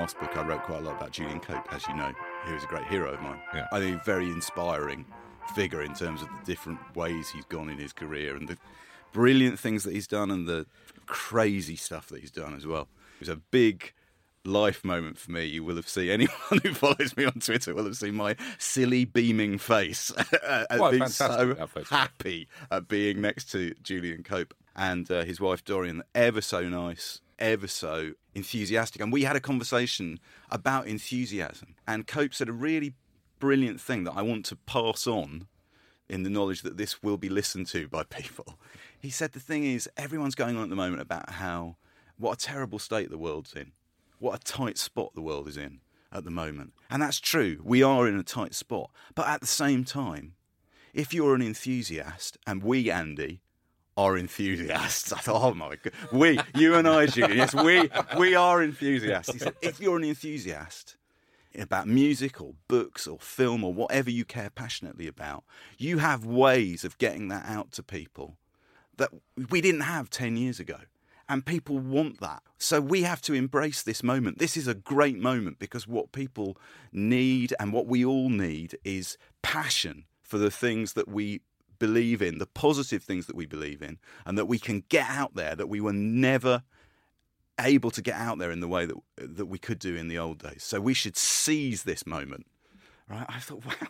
last book, I wrote quite a lot about Julian Cope, as you know. He was a great hero of mine. Yeah. I think a very inspiring figure in terms of the different ways he's gone in his career and the brilliant things that he's done and the crazy stuff that he's done as well. It was a big life moment for me. You will have seen, anyone who follows me on Twitter will have seen my silly beaming face at being so happy at being next to Julian Cope and his wife Dorian. Ever so nice, ever so enthusiastic. And we had a conversation about enthusiasm, and Cope said a really brilliant thing that I want to pass on in the knowledge that this will be listened to by people. He said the thing is, everyone's going on at the moment about what a terrible state the world's in. What a tight spot the world is in at the moment. And that's true. We are in a tight spot. But at the same time, if you're an enthusiast, and we, Andy, are enthusiasts. I thought, oh my God. You and I, Julian, yes, we are enthusiasts. He said, if you're an enthusiast about music or books or film or whatever you care passionately about, you have ways of getting that out to people that we didn't have 10 years ago. And people want that. So we have to embrace this moment. This is a great moment because what people need and what we all need is passion for the things that we believe in, the positive things that we believe in, and that we can get out there that we were never able to get out there in the way that we could do in the old days. So we should seize this moment. Right? I thought, wow,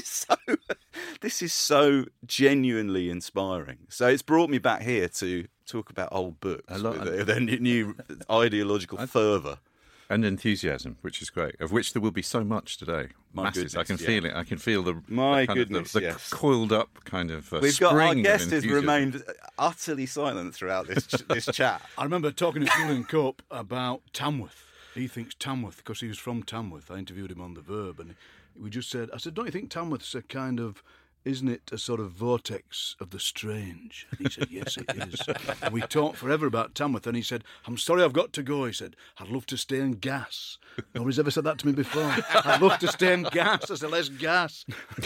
this is so genuinely inspiring. So it's brought me back here to talk about old books with their new ideological fervour. And enthusiasm, which is great, of which there will be so much today. Masses. I can feel it. I can feel the coiled up kind of We've got our guest has remained utterly silent throughout this chat. I remember talking to Julian Cope about Tamworth. He thinks Tamworth, because he was from Tamworth. I interviewed him on The Verb, and we just said, I said, don't you think Tamworth's a kind of, isn't it a sort of vortex of the strange? And he said, yes, it is. And we talked forever about Tamworth, and he said, I'm sorry I've got to go. He said, I'd love to stay in gas. Nobody's ever said that to me before. I'd love to stay in gas. I said, let's gas.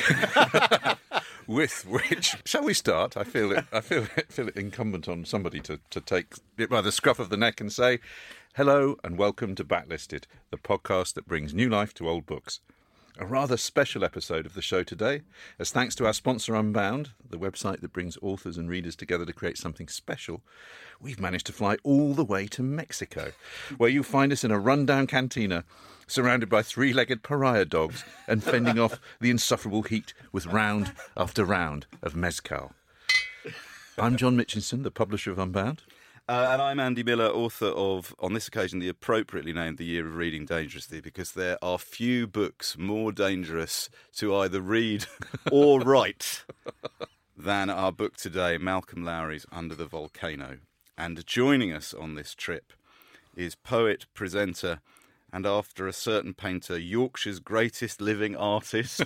With which, shall we start? I feel it incumbent on somebody to take it by the scruff of the neck and say, hello and welcome to Backlisted, the podcast that brings new life to old books. A rather special episode of the show today, as thanks to our sponsor Unbound, the website that brings authors and readers together to create something special, we've managed to fly all the way to Mexico, where you find us in a rundown cantina, surrounded by three-legged pariah dogs and fending off the insufferable heat with round after round of mezcal. I'm John Mitchinson, the publisher of Unbound. And I'm Andy Miller, author of, on this occasion, the appropriately named The Year of Reading Dangerously, because there are few books more dangerous to either read or write than our book today, Malcolm Lowry's Under the Volcano. And joining us on this trip is poet, presenter, and after a certain painter, Yorkshire's greatest living artist,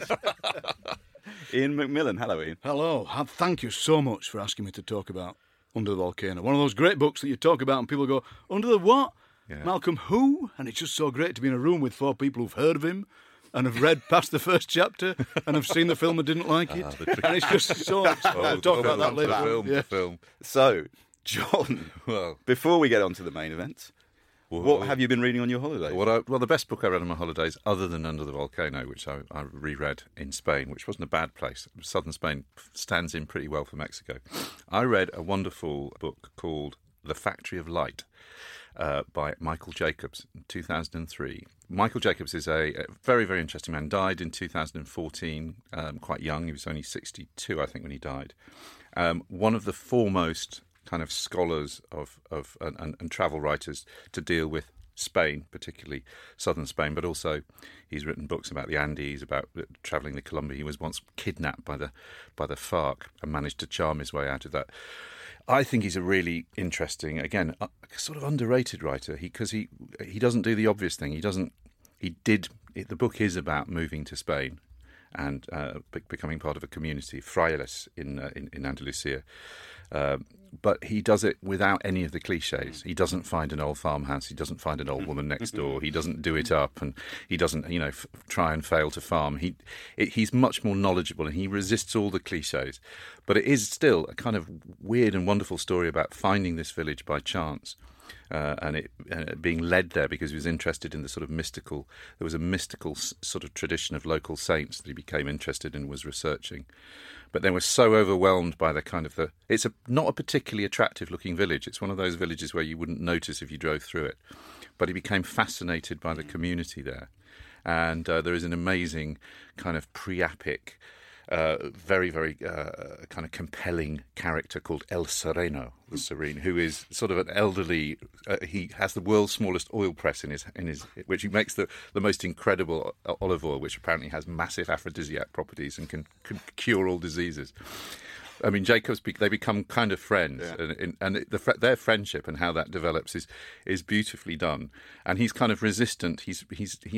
Ian McMillan. Hello, Ian. Hello. Thank you so much for asking me to talk about Under the Volcano. One of those great books that you talk about and people go, under the what? Yeah. Malcolm who? And it's just so great to be in a room with four people who've heard of him and have read past the first chapter and have seen the film and didn't like it. And it's just so... I'll talk about that later. The film. So, John, before we get on to the main event, what have you been reading on your holidays? Well, the best book I read on my holidays, other than Under the Volcano, which I reread in Spain, which wasn't a bad place. Southern Spain stands in pretty well for Mexico. I read a wonderful book called The Factory of Light by Michael Jacobs in 2003. Michael Jacobs is a very, very interesting man. Died in 2014, quite young. He was only 62, I think, when he died. One of the foremost kind of scholars and travel writers to deal with Spain, particularly southern Spain, but also he's written books about the Andes, about travelling to Colombia. He was once kidnapped by the FARC and managed to charm his way out of that. I think he's a really interesting, again, sort of underrated writer because he doesn't do the obvious thing. The book is about moving to Spain and becoming part of a community, Frailes in Andalusia. But he does it without any of the cliches. He doesn't find an old farmhouse. He doesn't find an old woman next door. He doesn't do it up, and he doesn't, try and fail to farm. He's much more knowledgeable, and he resists all the cliches. But it is still a kind of weird and wonderful story about finding this village by chance, and it being led there because he was interested in the sort of mystical. There was a mystical sort of tradition of local saints that he became interested in and was researching. But they were so overwhelmed by the kind of it's not a particularly attractive looking village. It's one of those villages where you wouldn't notice if you drove through it. But he became fascinated by the community there. And there is an amazing kind of pre-epic, very, very kind of compelling character called El Sereno, the Serene, who is sort of an elderly. He has the world's smallest oil press in his which he makes the most incredible olive oil, which apparently has massive aphrodisiac properties and can cure all diseases. I mean, they become kind of friends, and their friendship and how that develops is beautifully done. And he's kind of resistant. He's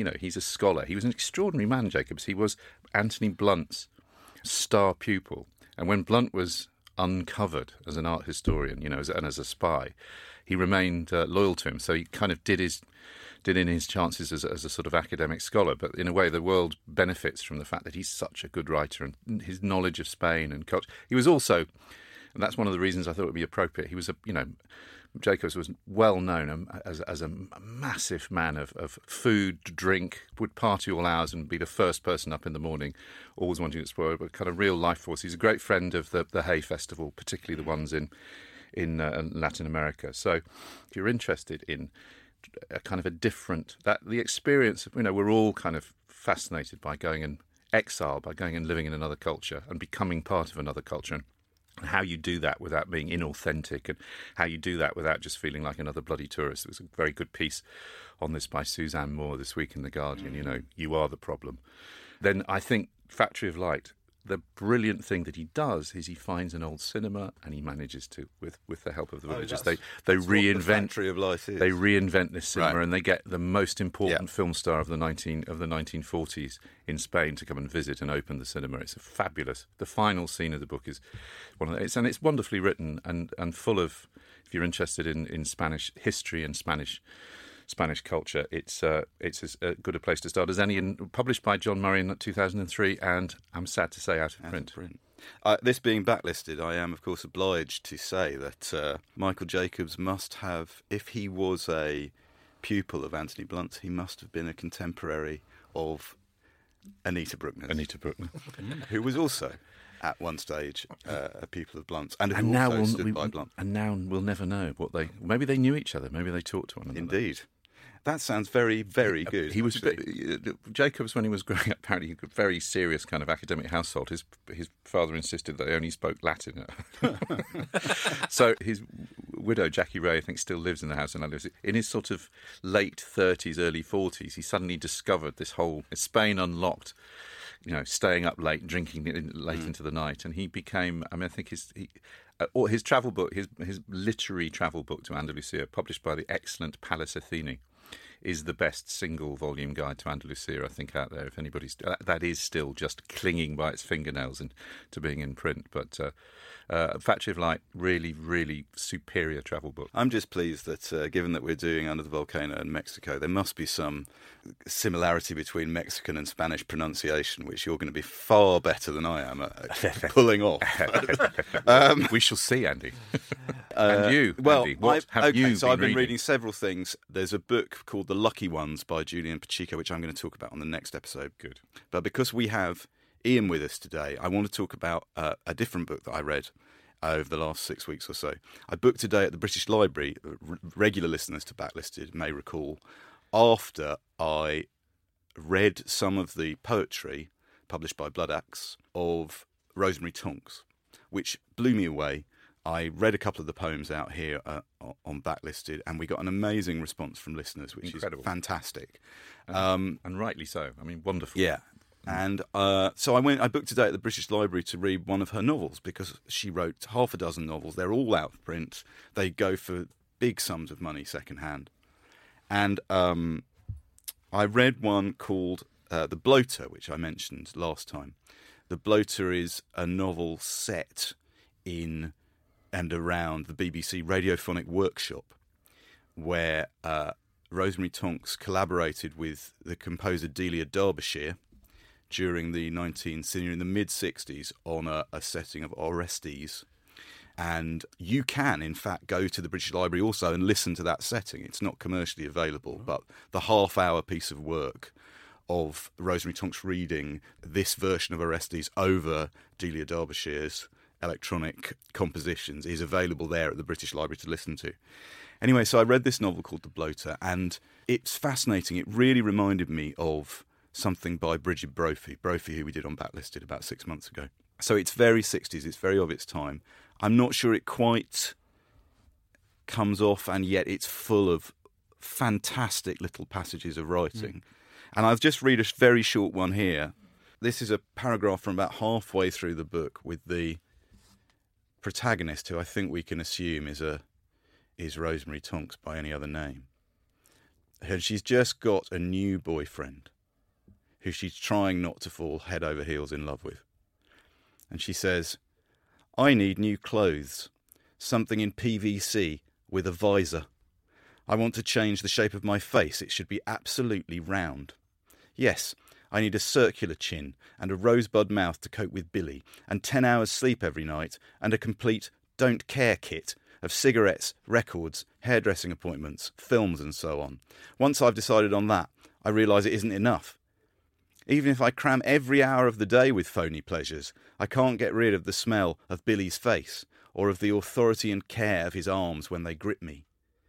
a scholar. He was an extraordinary man, Jacobs. He was Anthony Blunt's star pupil. And when Blunt was uncovered as an art historian, and as a spy, he remained loyal to him. So he kind of did in his chances as a sort of academic scholar. But in a way, the world benefits from the fact that he's such a good writer and his knowledge of Spain and culture. He was also, and that's one of the reasons I thought it would be appropriate, he was Jacobs was well known as a massive man of food, drink, would party all hours and be the first person up in the morning, always wanting to explore, but kind of real life force. He's a great friend of the Hay Festival, particularly the ones in Latin America. So if you're interested in a kind of a different, the experience of, we're all kind of fascinated by going in exile, by going and living in another culture and becoming part of another culture. And how you do that without being inauthentic, and how you do that without just feeling like another bloody tourist. There was a very good piece on this by Suzanne Moore this week in The Guardian, You Are the Problem. Then I think Factory of Light, the brilliant thing that he does is he finds an old cinema and he manages to, with the help of the villagers, they reinvent the Factory of Light is. They reinvent this cinema, right. And they get the most important film star of the 1940s in Spain to come and visit and open the cinema. It's fabulous. The final scene of the book is one of and it's wonderfully written and full of. If you're interested in Spanish history and Spanish culture, it's as good a place to start as any. Published by John Murray in 2003, and I'm sad to say out of print. This being backlisted, I am of course obliged to say that Michael Jacobs must have, if he was a pupil of Anthony Blunt, he must have been a contemporary of Anita Bruckner, who was also at one stage a pupil of Blunt's, and who also stood by Blunt. And now we'll never know maybe they knew each other, maybe they talked to one another. Indeed. That sounds very, very good. He was Jacobs, when he was growing up, apparently a very serious kind of academic household. His father insisted that they only spoke Latin. So his widow, Jackie Ray, I think still lives in the house in Andalusia. In his sort of late 30s, early 40s, he suddenly discovered this whole Spain unlocked. Staying up late, drinking late into the night, and he became. I think his travel book, his literary travel book to Andalusia, published by the excellent Pallas Athene, is the best single-volume guide to Andalusia, I think, out there. If anybody's that is still just clinging by its fingernails to being in print, but Factory of Light, really, really superior travel book. I'm just pleased that given that we're doing Under the Volcano in Mexico, there must be some similarity between Mexican and Spanish pronunciation, which you're going to be far better than I am at pulling off. We shall see, Andy. And you, Andy, what have you been I've been reading? reading several things. There's a book called The Lucky Ones by Julian Pacheco, which I'm going to talk about on the next episode. Good. But because we have Ian with us today, I want to talk about a different book that I read over the last 6 weeks or so. I booked today at the British Library. Regular listeners to Backlisted may recall, after I read some of the poetry published by Blood Axe of Rosemary Tonks, which blew me away. I read a couple of the poems out here on Backlisted, and we got an amazing response from listeners, which Incredible. is fantastic. And rightly so. I mean, wonderful. Yeah. And so I booked today at the British Library to read one of her novels, because she wrote half a dozen novels. They're all out of print. They go for big sums of money secondhand. And I read one called The Bloater, which I mentioned last time. The Bloater is a novel set in and around the BBC Radiophonic Workshop, where Rosemary Tonks collaborated with the composer Delia Derbyshire during the mid-60s on a setting of Orestes. And you can, in fact, go to the British Library also and listen to that setting. It's not commercially available, but the half-hour piece of work of Rosemary Tonks reading this version of Orestes over Delia Derbyshire's electronic compositions is available there at the British Library to listen to. Anyway, so I read this novel called The Bloater, and it's fascinating. It really reminded me of something by Bridget Brophy, who we did on Backlisted about 6 months ago. So it's very 60s, it's very of its time. I'm not sure it quite comes off, and yet it's full of fantastic little passages of writing. And I'll just read a very short one here. This is a paragraph from about halfway through the book with the protagonist, who I think we can assume is Rosemary Tonks by any other name. And she's just got a new boyfriend who she's trying not to fall head over heels in love with. And she says, "I need new clothes, something in PVC with a visor. I want to change the shape of my face. It should be absolutely round. Yes, I need a circular chin and a rosebud mouth to cope with Billy, and 10 hours sleep every night, and a complete don't care kit of cigarettes, records, hairdressing appointments, films and so on. Once I've decided on that, I realise it isn't enough. Even if I cram every hour of the day with phony pleasures, I can't get rid of the smell of Billy's face, or of the authority and care of his arms when they grip me.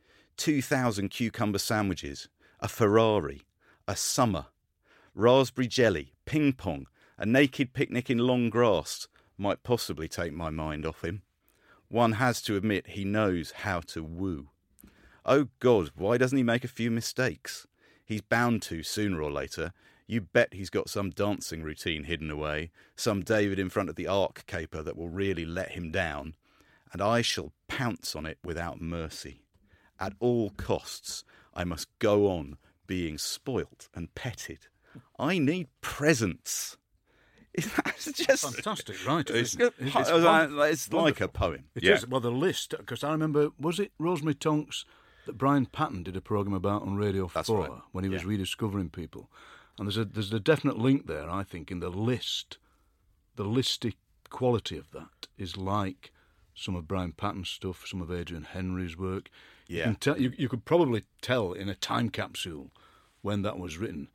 2,000 cucumber sandwiches, a Ferrari, a summer, raspberry jelly, ping pong, a naked picnic in long grass might possibly take my mind off him. One has to admit he knows how to woo. Oh God, why doesn't he make a few mistakes? He's bound to sooner or later. You bet he's got some dancing routine hidden away, some David in front of the Ark caper that will really let him down, and I shall pounce on it without mercy. At all costs, I must go on being spoilt and petted. I need presents." It's just Fantastic, right? It's Wonderful. like a poem. It is. Well, the list, because I remember, was it Rosemary Tonks that Brian Patton did a programme about on Radio 4 right. when he was rediscovering people? And there's a definite link there, I think, in the list. The listy quality of that is like some of Brian Patton's stuff, some of Adrian Henry's work. Yeah. You could probably tell in a time capsule when that was written.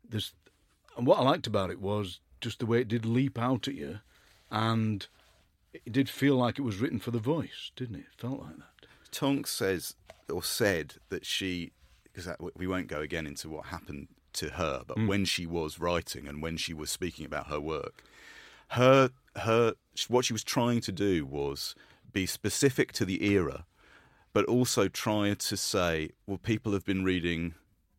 And what I liked about it was just the way it did leap out at you, and it did feel like it was written for the voice, didn't it? It felt like that. Tonks said that she, because we won't go again into what happened to her, but when she was writing and when she was speaking about her work, what she was trying to do was be specific to the era, but also try to say, well, people have been reading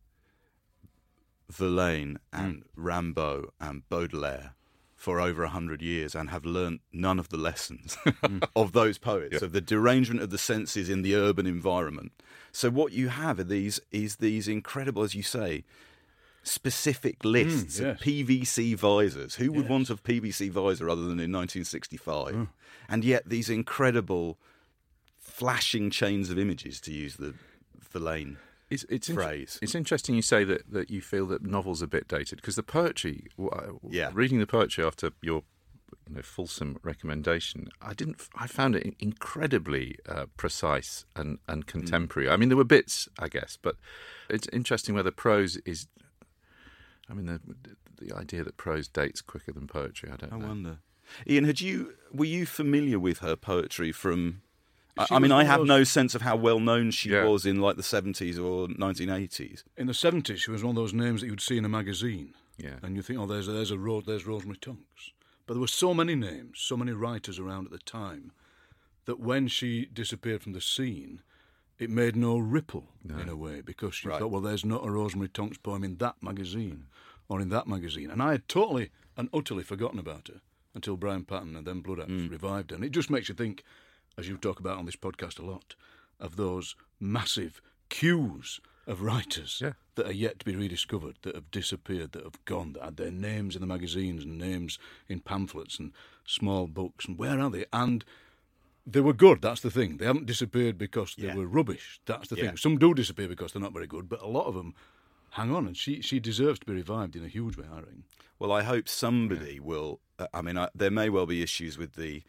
Verlaine and Rimbaud and Baudelaire for over 100 years and have learnt none of the lessons of those poets, of the derangement of the senses in the urban environment. So what you have are these incredible, as you say, specific lists of PVC visors. Who would want a PVC visor other than in 1965? And yet these incredible flashing chains of images, to use the Verlaine phrase. It's interesting you say that you feel that novels are a bit dated, because the poetry, reading the poetry after your fulsome recommendation, I found it incredibly precise and contemporary. I mean, there were bits, I guess, but it's interesting whether prose is. I mean, the idea that prose dates quicker than poetry, I don't know. I wonder. Ian, were you familiar with her poetry from? I have no sense of how well known she was in like the 70s or 1980s. In the 70s, she was one of those names that you'd see in a magazine. Yeah. And you think, there's Rosemary Tonks. But there were so many names, so many writers around at the time, that when she disappeared from the scene, it made no ripple in a way, because you thought, well, there's not a Rosemary Tonks poem in that magazine or in that magazine. And I had totally and utterly forgotten about her until Brian Patton and then Blood Axe revived her. And it just makes you think, as you talk about on this podcast a lot, of those massive queues of writers that are yet to be rediscovered, that have disappeared, that have gone, that had their names in the magazines and names in pamphlets and small books. And where are they? And they were good, that's the thing. They haven't disappeared because they were rubbish. That's the thing. Some do disappear because they're not very good, but a lot of them hang on, and she deserves to be revived in a huge way, I reckon. Well, I hope somebody will. There may well be issues with the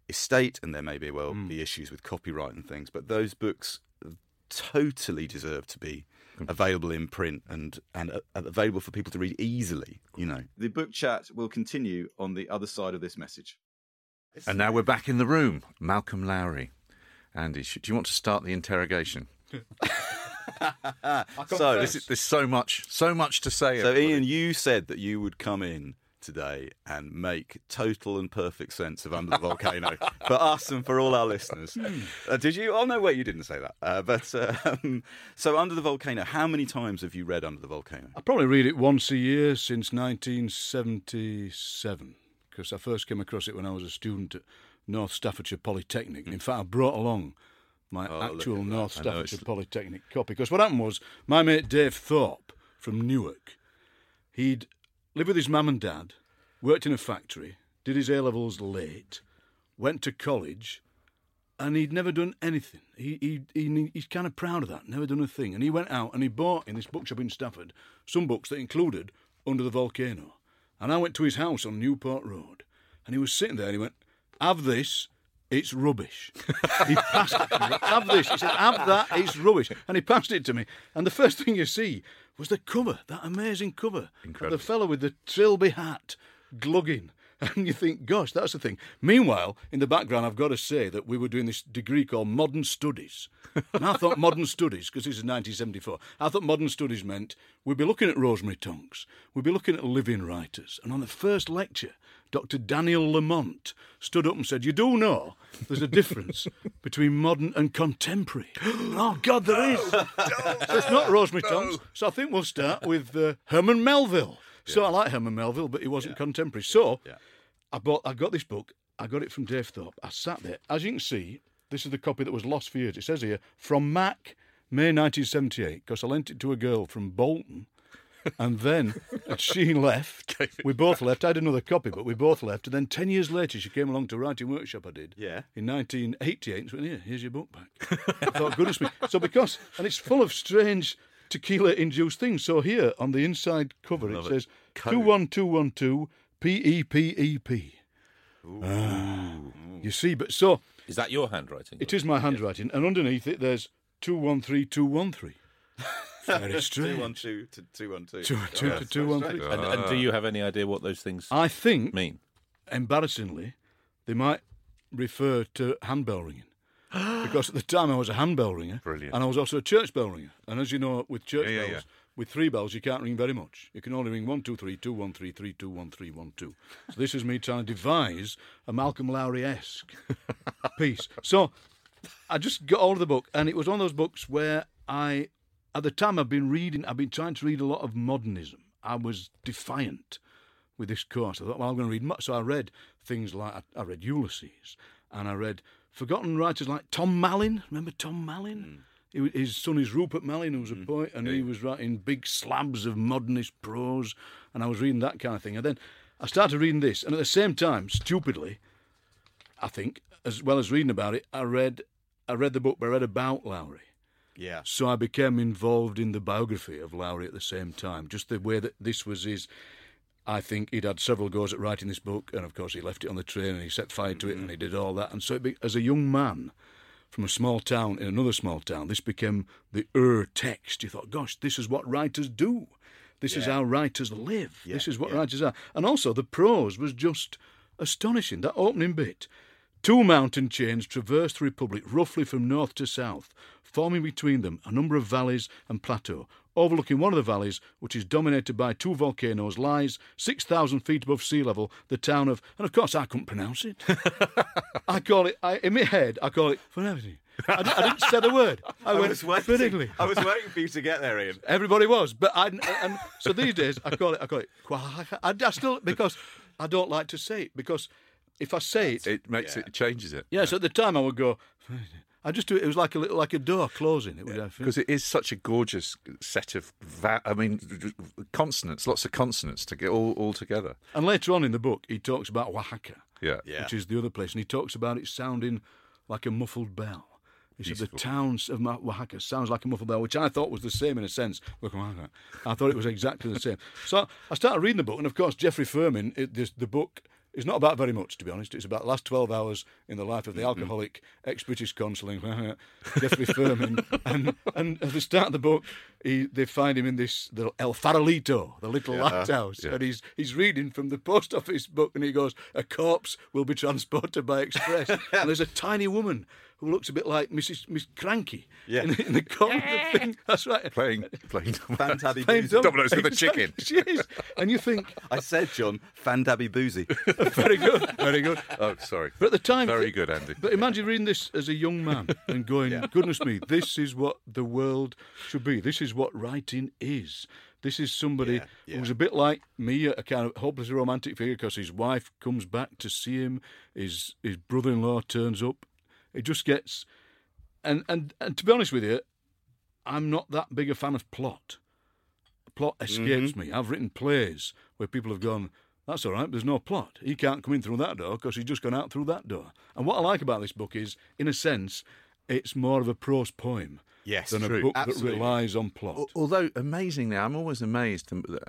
estate, and there may be be issues with copyright and things, but those books totally deserve to be available in print and available for people to read easily. The book chat will continue on the other side of this message. And now we're back in the room. Malcolm Lowry. Andy, do you want to start the interrogation? So there's so much to say. So Ian, you said that you would come in today and make total and perfect sense of Under the Volcano for us and for all our listeners. Did you? Oh no, wait, you didn't say that. So Under the Volcano, how many times have you read Under the Volcano? I probably read it once a year since 1977, because I first came across it when I was a student at North Staffordshire Polytechnic. In fact, I brought along my actual North Staffordshire Polytechnic copy, because what happened was my mate Dave Thorpe from Newark, he'd lived with his mum and dad, worked in a factory, did his A-levels late, went to college, and he'd never done anything. He's kind of proud of that, never done a thing. And he went out and he bought in this bookshop in Stafford some books that included Under the Volcano. And I went to his house on Newport Road, and he was sitting there and he went, "Have this, it's rubbish." He passed it to me. "Have this." He said, "Have that, it's rubbish." And he passed it to me. And the first thing you see was the cover, that amazing cover. Incredible. The fellow with the Trilby hat, glugging. And you think, gosh, that's the thing. Meanwhile, in the background, I've got to say that we were doing this degree called Modern Studies. And I thought modern studies, because this is 1974, I thought modern studies meant we'd be looking at Rosemary Tonks, we'd be looking at living writers. And on the first lecture, Dr. Daniel Lamont stood up and said, "You do know there's a difference between modern and contemporary." Oh, God, there is. So it's not Rosemary Tonks. So I think we'll start with Herman Melville. So I like Herman Melville, but he wasn't contemporary. So I got this book. I got it from Dave Thorpe. I sat there. As you can see, this is the copy that was lost for years. It says here, from Mac, May 1978, because I lent it to a girl from Bolton. And then she left. We both left. I had another copy, but we both left. And then 10 years later, she came along to a writing workshop I did. Yeah. In 1988. And she went, here's your book back. I thought, goodness me. So and it's full of strange tequila-induced things. So here, on the inside cover, it says 21212 PEPEP. You see, but so... Is that your handwriting? It is my handwriting. And underneath it, there's 213213. Very strange. 212 to 212. 212 to 213. And do you have any idea what those things I think, mean? Embarrassingly, they might refer to handbell ringing. Because at the time I was a handbell ringer. Brilliant. And I was also a church bell ringer. And as you know, with church bells, yeah. with 3 bells, you can't ring very much. You can only ring 1, 2, 3, 2, 1, 3, 3, 2, 1, 3, 1, 2. So this is me trying to devise a Malcolm Lowry-esque piece. So I just got hold of the book, and it was one of those books where at the time I've been trying to read a lot of modernism. I was defiant with this course. I thought, well, I'm going to read much. So I read things like, I read Ulysses, and I read forgotten writers like Tom Mallin. Remember Tom Mallin? His son is Rupert Mallin, who was a poet, and he was writing big slabs of modernist prose, and I was reading that kind of thing. And then I started reading this, and at the same time, stupidly, I think, as well as reading about it, I read the book, but I read about Lowry. Yeah. So I became involved in the biography of Lowry at the same time, just the way that this was his... I think he'd had several goes at writing this book, and of course he left it on the train and he set fire to it and he did all that. And so as a young man from a small town in another small town, this became the text. You thought, gosh, this is what writers do. This is how writers live. This is what writers are. And also the prose was just astonishing. That opening bit. 2 mountain chains traverse the Republic roughly from north to south, forming between them a number of valleys and plateaux. Overlooking one of the valleys, which is dominated by 2 volcanoes, lies 6,000 feet above sea level the town of... And of course, I couldn't pronounce it. In my head, I call it... I didn't say the word. I went Fittingly. I was waiting for you to get there, Ian. Everybody was. But so these days, I call it... I still... Because I don't like to say it. Because if I say it... It changes it. Yeah, so at the time I would go... I just do it. It was like a door closing. Because it is such a gorgeous set of, consonants, lots of consonants to get all together. And later on in the book, he talks about Oaxaca, yeah, which is the other place, and he talks about it sounding like a muffled bell. He said the towns of Oaxaca sounds like a muffled bell, which I thought was the same in a sense. I thought it was exactly the same. So I started reading the book, and of course, Geoffrey Firmin, the book It's not about very much, to be honest. It's about the last 12 hours in the life of the alcoholic ex-British consul Geoffrey Firmin. And at the start of the book, they find him in this little El Farolito, the little lighthouse, and he's reading from the post office book, and he goes, "A corpse will be transported by express." And there's a tiny woman who looks a bit like Miss Cranky in the corner of the thing. That's right. Playing Fantabby Boozy. dominoes with a chicken. She is. And you think, I said, John, Fantabby Boozy. very good, very good. Oh, sorry. But at the time... Very good, Andy. But imagine reading this as a young man and going, goodness me, this is what the world should be. This is what writing is. This is somebody who's a bit like me, a kind of hopelessly romantic figure, because his wife comes back to see him, his brother-in-law turns up. It just gets... And to be honest with you, I'm not that big a fan of plot. Plot escapes me. I've written plays where people have gone, that's all right, there's no plot. He can't come in through that door because he's just gone out through that door. And what I like about this book is, in a sense, it's more of a prose poem than a book that relies on plot. Although, amazingly, I'm always amazed.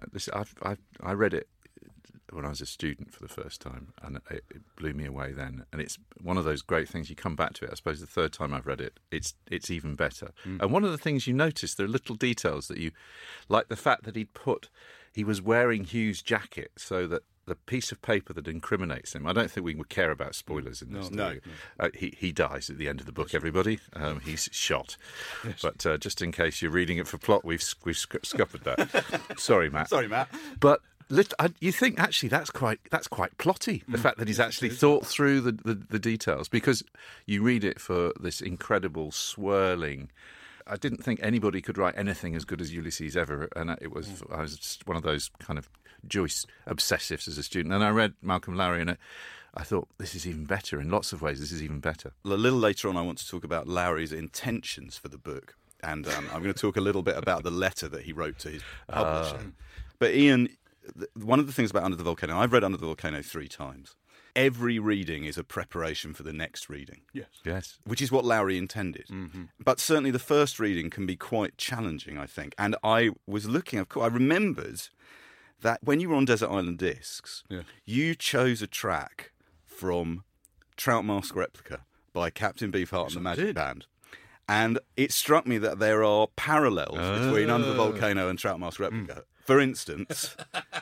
I read it when I was a student for the first time, and it blew me away then. And it's one of those great things. You come back to it. I suppose the third time I've read it, it's even better. And one of the things you notice, there are little details that you, like the fact that he was wearing Hugh's jacket, so that the piece of paper that incriminates him. I don't think we would care about spoilers in this. No. He dies at the end of the book. Everybody, he's shot. Yes. But just in case you're reading it for plot, we've scuppered that. Sorry, Matt. But you think actually that's quite plotty. The fact that he's actually thought through the details, because you read it for this incredible swirling. I didn't think anybody could write anything as good as Ulysses ever, and I was just one of those kind of Joyce obsessives as a student. And I read Malcolm Lowry, and I thought, this is even better. In lots of ways, this is even better. A little later on, I want to talk about Lowry's intentions for the book, and I'm going to talk a little bit about the letter that he wrote to his publisher. But Ian, one of the things about Under the Volcano, I've read Under the Volcano 3 times. Every reading is a preparation for the next reading. Yes. Which is what Lowry intended. But certainly the first reading can be quite challenging, I think. And I was looking, of course, I remembered that when you were on Desert Island Discs, you chose a track from Trout Mask Replica by Captain Beefheart and the Magic Band. And it struck me that there are parallels between Under the Volcano and Trout Mask Replica. For instance...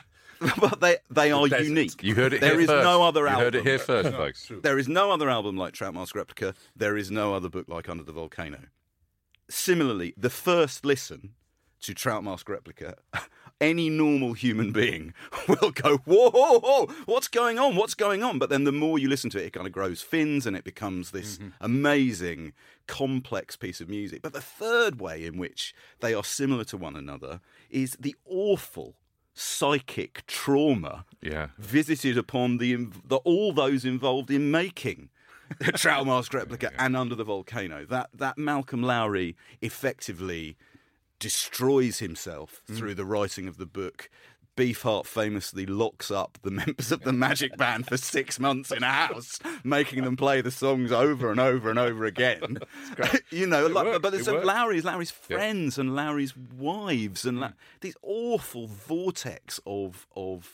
But they are unique. You heard it here first. There is no other album. You heard it here first, folks. There is no other album like Trout Mask Replica. There is no other book like Under the Volcano. Similarly, the first listen to Trout Mask Replica, any normal human being will go, whoa, what's going on? What's going on? But then the more you listen to it, it kind of grows fins and it becomes this amazing, complex piece of music. But the third way in which they are similar to one another is the awful psychic trauma visited upon all those involved in making the Trout Mask Replica and Under the Volcano. That Malcolm Lowry effectively destroys himself through the writing of the book. Beefheart famously locks up the members of the Magic Band for 6 months in a house, making them play the songs over and over and over again. You know, but there's Lowry's friends and Lowry's wives and these awful vortex of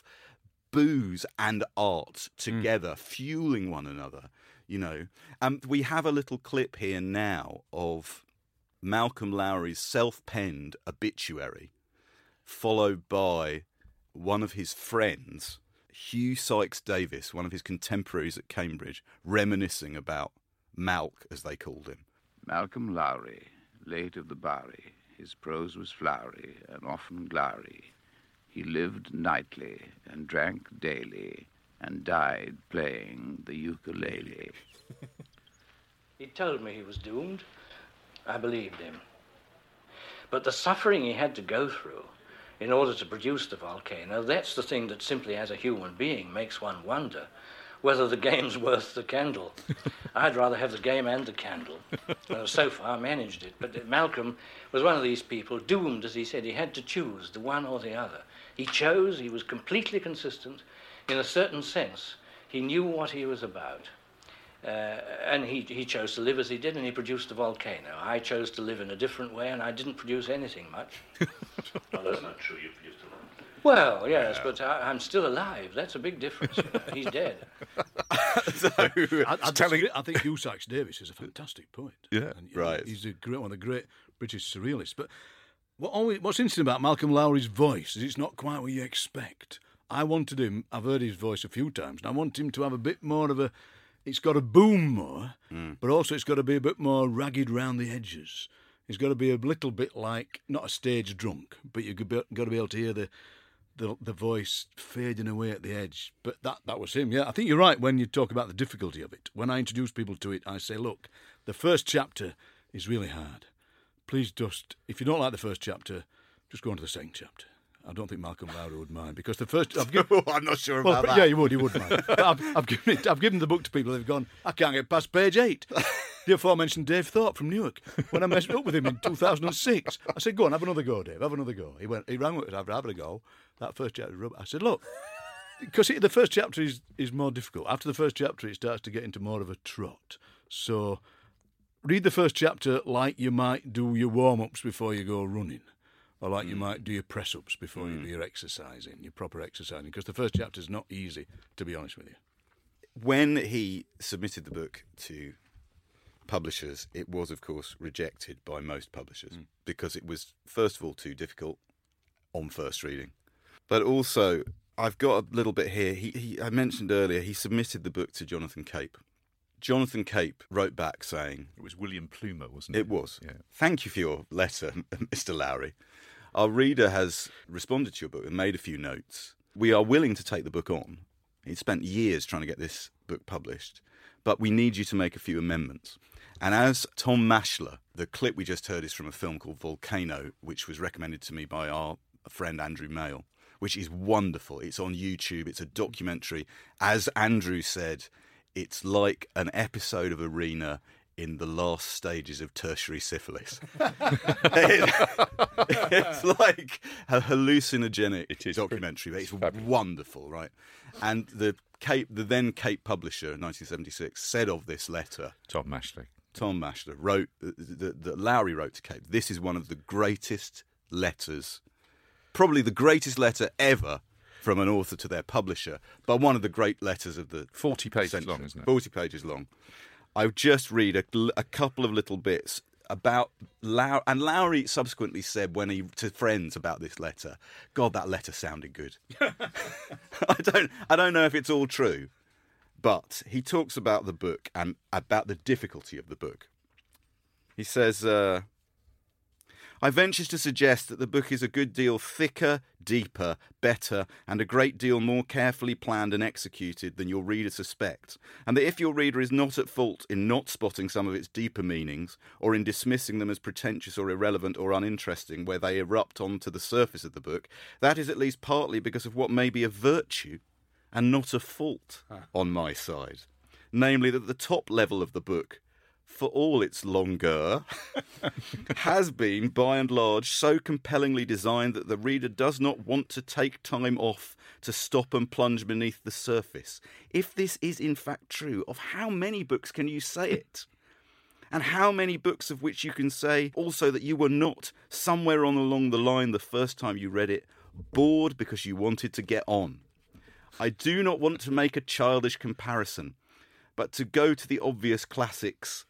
booze and art together, fueling one another. You know, we have a little clip here now of Malcolm Lowry's self-penned obituary, followed by one of his friends, Hugh Sykes Davis, one of his contemporaries at Cambridge, reminiscing about Malk, as they called him. Malcolm Lowry, late of the Bowery, his prose was flowery and often glary. He lived nightly and drank daily and died playing the ukulele. He told me he was doomed. I believed him. But the suffering he had to go through in order to produce the volcano, that's the thing that simply as a human being makes one wonder whether the game's worth the candle. I'd rather have the game and the candle. So far managed it. But Malcolm was one of these people, doomed, as he said. He had to choose the one or the other. He chose, he was completely consistent. In a certain sense, he knew what he was about. And he chose to live as he did, and he produced the volcano. I chose to live in a different way, and I didn't produce anything much. No, that's not true. You produced a lot. Well, yes, but I'm still alive. That's a big difference. He's dead. I think Hugh Sachs Davis is a fantastic poet. Yeah, and, right. He's one of the great British surrealists. But what's interesting about Malcolm Lowry's voice is it's not quite what you expect. I wanted him, I've heard his voice a few times, and I want him to have a bit more of a, it's got to boom more, but also it's got to be a bit more ragged round the edges. It's got to be a little bit like, not a stage drunk, but you've got to be able to hear the voice fading away at the edge. But that was him, yeah. I think you're right when you talk about the difficulty of it. When I introduce people to it, I say, look, the first chapter is really hard. Please just, if you don't like the first chapter, just go on to the second chapter. I don't think Malcolm Lowry would mind because the first. I'm not sure about that. Yeah, he would mind. But I've given the book to people. They've gone, I can't get past page 8. The aforementioned Dave Thorpe from Newark. When I messed up with him in 2006, I said, "Go on, have another go, Dave. Have another go." He rang me after having a go. That first chapter, I said, "Look, because the first chapter is more difficult. After the first chapter, it starts to get into more of a trot. So read the first chapter like you might do your warm-ups before you go running. Or like you might do your press-ups before you do your exercising, your proper exercising, because the first chapter is not easy, to be honest with you." When he submitted the book to publishers, it was, of course, rejected by most publishers because it was, first of all, too difficult on first reading. But also, I've got a little bit here. I mentioned earlier, he submitted the book to Jonathan Cape. Jonathan Cape wrote back saying... It was William Plumer, wasn't it? It was. Yeah. "Thank you for your letter, Mr. Lowry. Our reader has responded to your book and made a few notes. We are willing to take the book on. He spent years trying to get this book published, but we need you to make a few amendments." And as Tom Mashler, the clip we just heard is from a film called Volcano, which was recommended to me by our friend Andrew Mail, which is wonderful. It's on YouTube. It's a documentary. As Andrew said, it's like an episode of Arena in the last stages of tertiary syphilis. It's like a hallucinogenic documentary. It's wonderful, right? And the then Cape publisher in 1976 said of this letter... Tom Mashler wrote, that Lowry wrote to Cape, "This is one of the greatest letters, probably the greatest letter ever from an author to their publisher, but one of the great letters of the 40 pages century. long, isn't it? 40 pages long. I'll just read a couple of little bits about Lowry, and Lowry subsequently said to friends about this letter, "God, that letter sounded good." I don't know if it's all true, but he talks about the book and about the difficulty of the book. He says, "I venture to suggest that the book is a good deal thicker, deeper, better, and a great deal more carefully planned and executed than your reader suspects, and that if your reader is not at fault in not spotting some of its deeper meanings, or in dismissing them as pretentious or irrelevant or uninteresting where they erupt onto the surface of the book, that is at least partly because of what may be a virtue and not a fault on my side, namely that the top level of the book, for all its longueur, has been, by and large, so compellingly designed that the reader does not want to take time off to stop and plunge beneath the surface. If this is in fact true, of how many books can you say it? And how many books of which you can say also that you were not, somewhere on along the line the first time you read it, bored because you wanted to get on? I do not want to make a childish comparison, but to go to the obvious classics..."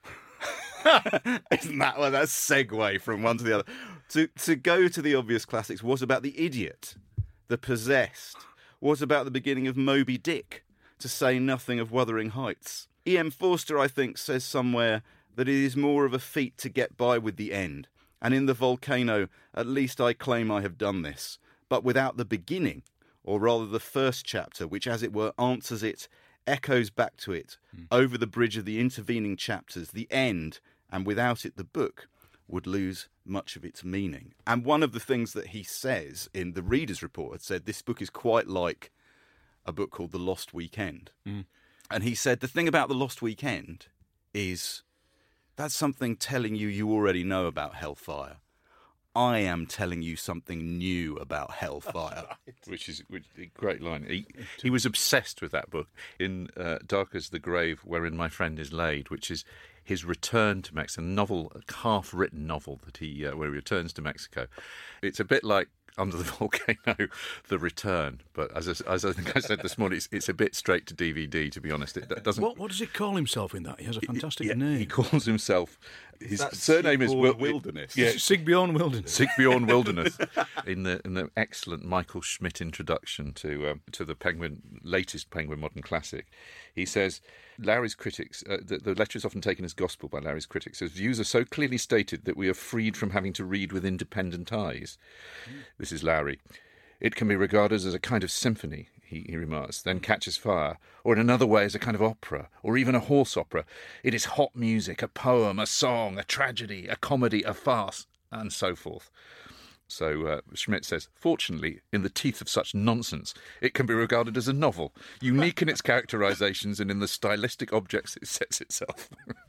Isn't that well? That's segue from one to the other. To go to the obvious classics. What about The Idiot? The Possessed? What about the beginning of Moby Dick? To say nothing of Wuthering Heights. E.M. Forster, I think, says somewhere that it is more of a feat to get by with the end. And in The Volcano, at least I claim I have done this. But without the beginning, or rather the first chapter, which as it were answers it, echoes back to it, over the bridge of the intervening chapters, the end, and without it the book would lose much of its meaning. And one of the things that he says in the Reader's Report had said this book is quite like a book called The Lost Weekend. And he said the thing about The Lost Weekend is that's something telling you already know about hellfire. I am telling you something new about hellfire. Which is a great line. He was obsessed with that book. In Dark as the Grave, Wherein My Friend Is Laid, which is his return to Mexico, a half-written novel that where he returns to Mexico. It's a bit like Under the Volcano, The Return. But as I think I said this morning, it's a bit straight to DVD, to be honest. It doesn't. What does he call himself in that? He has a fantastic name. He calls himself. His That's surname is Sigurd Wilderness. Yeah, Sigbjorn Wilderness. Sigbjorn Wilderness. in the excellent Michael Schmidt introduction to the latest Penguin Modern Classic, he says Larry's critics. The letter is often taken as gospel by Larry's critics. His views are so clearly stated that we are freed from having to read with independent eyes. This is Larry. It can be regarded as a kind of symphony, he remarks, then catches fire, or in another way as a kind of opera, or even a horse opera. It is hot music, a poem, a song, a tragedy, a comedy, a farce, and so forth. So Schmidt says, fortunately, in the teeth of such nonsense, it can be regarded as a novel, unique in its characterizations and in the stylistic objects it sets itself.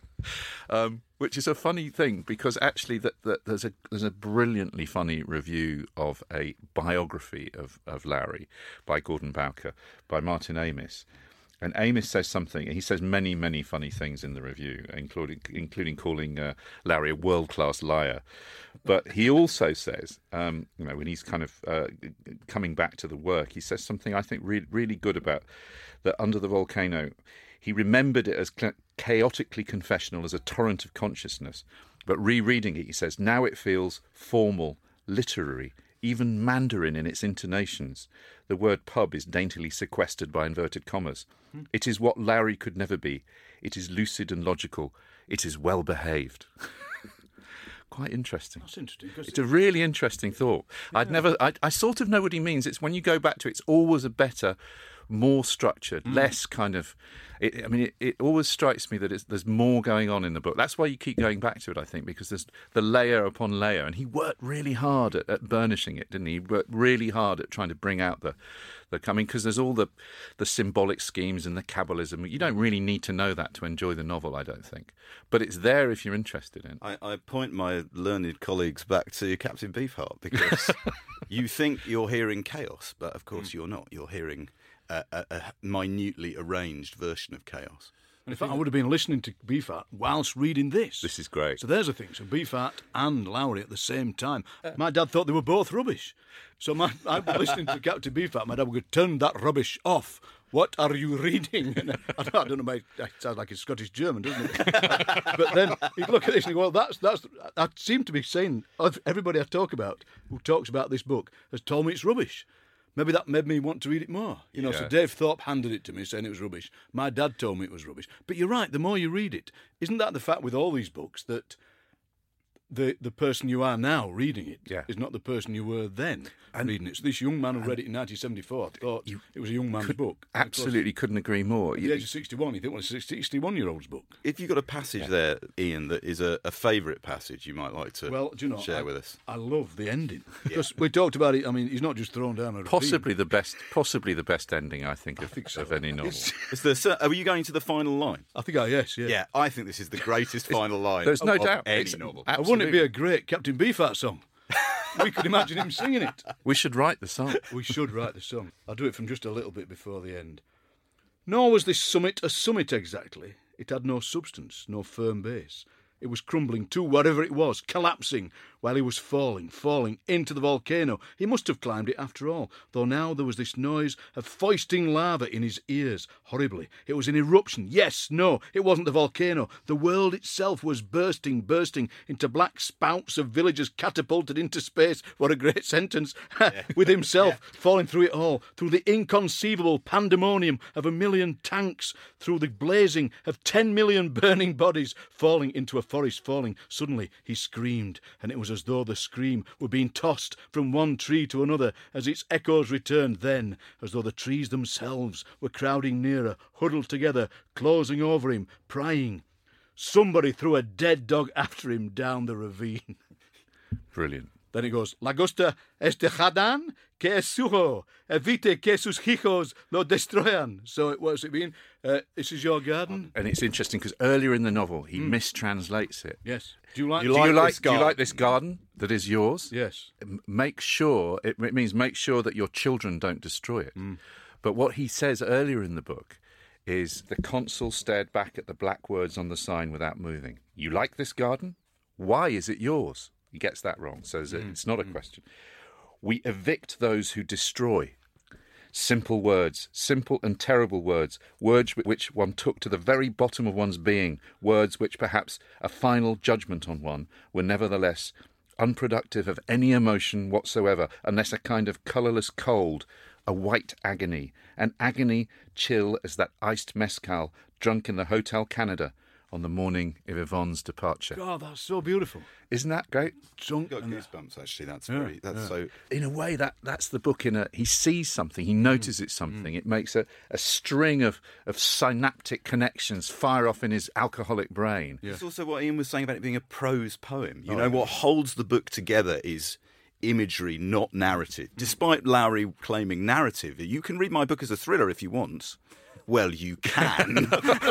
Which is a funny thing, because actually there's a brilliantly funny review of a biography of Larry by Gordon Bowker, by Martin Amis. And Amis says something, he says many, many funny things in the review, including calling Larry a world-class liar. But he also says, when he's kind of coming back to the work, he says something I think really good about that Under the Volcano. He remembered it as chaotically confessional, as a torrent of consciousness. But rereading it, he says, now it feels formal, literary, even Mandarin in its intonations. The word pub is daintily sequestered by inverted commas. It is what Larry could never be. It is lucid and logical. It is well behaved. Quite interesting. That's interesting. It's a really interesting thought. Yeah. I sort of know what he means. It's when you go back to it, it's always a better, more structured, less kind of... It always strikes me that there's more going on in the book. That's why you keep going back to it, I think, because there's the layer upon layer. And he worked really hard at burnishing it, didn't he? He worked really hard at trying to bring out the coming, because there's all the symbolic schemes and the Kabbalism. You don't really need to know that to enjoy the novel, I don't think. But it's there if you're interested in it. I point my learned colleagues back to Captain Beefheart, because you think you're hearing chaos, but of course you're not. You're hearing a minutely arranged version of chaos. And in fact, I would have been listening to Beefheart whilst reading this. This is great. So there's a thing. So Beefheart and Lowry at the same time. My dad thought they were both rubbish. So I was listening to Captain Beefheart. My dad would go, turn that rubbish off. What are you reading? And I don't know, it sounds like it's Scottish German, doesn't it? But then he'd look at this and go, well, I seem to be saying, everybody I talk about who talks about this book has told me it's rubbish. Maybe that made me want to read it more. So Dave Thorpe handed it to me saying it was rubbish. My dad told me it was rubbish. But you're right, the more you read it, isn't that the fact with all these books, that the person you are now reading it is not the person you were then reading it. So this young man who read it in 1974 thought it was a young man's book. Absolutely couldn't agree more. At the age of 61, you think, well, it's a 61-year-old's book. If you've got a passage there, Ian, that is a favourite passage you might like to share with us. I love the ending. Because we talked about it, he's not just thrown down a possibly the best ending, I think, of any novel. Are you going to the final line? I think yes. Yeah, I think this is the greatest final line There's no doubt. any novel. Wouldn't it be a great Captain Beefheart song? We could imagine him singing it. We should write the song. We should write the song. I'll do it from just a little bit before the end. Nor was this summit a summit exactly. It had no substance, no firm base. It was crumbling too, whatever it was, collapsing while he was falling into the volcano. He must have climbed it after all, though now there was this noise of foisting lava in his ears. Horribly. It was an eruption. Yes, no, it wasn't the volcano. The world itself was bursting into black spouts of villagers catapulted into space. What a great sentence. With himself falling through it all, through the inconceivable pandemonium of 1 million tanks, through the blazing of 10 million burning bodies, falling into a forest, falling. Suddenly he screamed, and it was as though the scream were being tossed from one tree to another as its echoes returned, then as though the trees themselves were crowding nearer, huddled together, closing over him, prying. Somebody threw a dead dog after him down the ravine. Brilliant. Then it goes, La gusta este jardín que es suyo, evite que sus hijos lo destruyan. So what does it mean? This is your garden? And it's interesting because earlier in the novel he mistranslates it. Yes. Do you like this garden that is yours? Yes. Make sure, it means make sure that your children don't destroy it. But what he says earlier in the book is the consul stared back at the black words on the sign without moving. You like this garden? Why is it yours? He gets that wrong, says it's not a question. We evict those who destroy. Simple words, simple and terrible words, words which one took to the very bottom of one's being, words which perhaps a final judgment on one were nevertheless unproductive of any emotion whatsoever, unless a kind of colourless cold, a white agony, an agony chill as that iced mezcal drunk in the Hotel Canada on the morning of Yvonne's departure. God, that's so beautiful. Isn't that great? Drunk Got and goosebumps, actually. That's so... In a way, that's the book. He sees something, he notices something. It makes a string of synaptic connections fire off in his alcoholic brain. Yeah. It's also what Ian was saying about it being a prose poem. You know, what holds the book together is imagery, not narrative. Despite Lowry claiming narrative, you can read my book as a thriller if you want. Well, you can.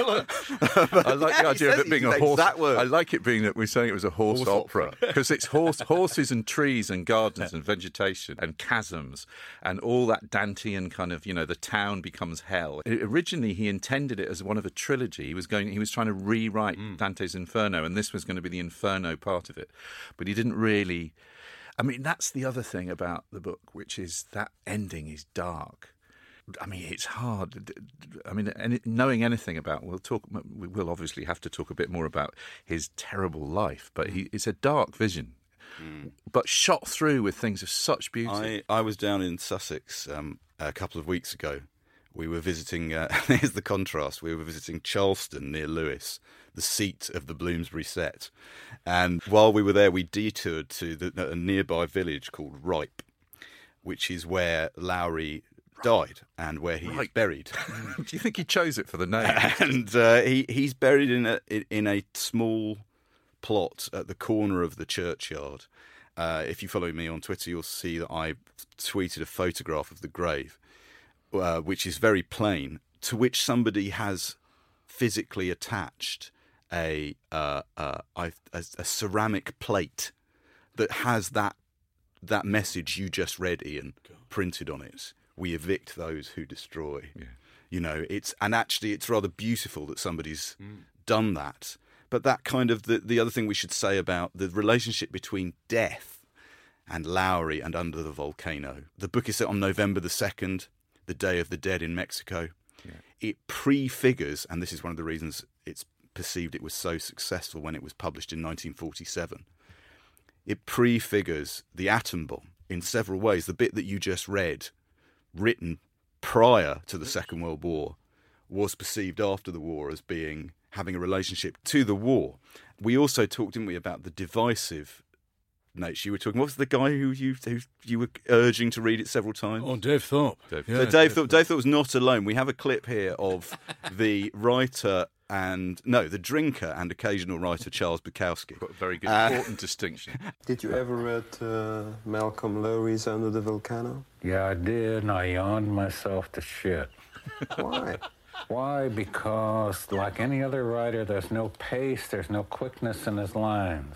I like the idea of it being a horse. I like it being that we're saying it was a horse opera because it's horses and trees and gardens and vegetation and chasms and all that Dantean kind of, the town becomes hell. Originally, he intended it as one of a trilogy. He was trying to rewrite Dante's Inferno, and this was going to be the Inferno part of it, but he didn't really. I mean, that's the other thing about the book, which is that ending is dark. I mean, it's hard. I mean, knowing anything about, we will obviously have to talk a bit more about his terrible life, but it's a dark vision, but shot through with things of such beauty. I was down in Sussex a couple of weeks ago. We were visiting, here's the contrast, we were visiting Charleston near Lewes, the seat of the Bloomsbury set. And while we were there, we detoured to a nearby village called Ripe, which is where Lowry died and where he's buried. Do you think he chose it for the name? And he's buried in a small plot at the corner of the churchyard. If you follow me on Twitter, you'll see that I tweeted a photograph of the grave, which is very plain, to which somebody has physically attached a ceramic plate that has that message you just read, Ian, printed on it. We evict those who destroy. Yeah. It's rather beautiful that somebody's done that. But that kind of the other thing we should say about the relationship between death and Lowry and Under the Volcano. The book is set on November the 2nd, the Day of the Dead in Mexico. Yeah. It prefigures, and this is one of the reasons it's perceived it was so successful when it was published in 1947. It prefigures the atom bomb in several ways. The bit that you just read, written prior to the Second World War, was perceived after the war as having a relationship to the war. We also talked, didn't we, about the divisive nature. You were talking. What was the guy who you were urging to read it several times? Oh, Dave Thorpe. So Dave Thorpe was not alone. We have a clip here of the writer the drinker and occasional writer Charles Bukowski. Got a very good, important distinction. Did you ever read Malcolm Lowry's Under the Volcano? Yeah, I did, and I yawned myself to shit. Why? Why? Because, like any other writer, there's no pace, there's no quickness in his lines.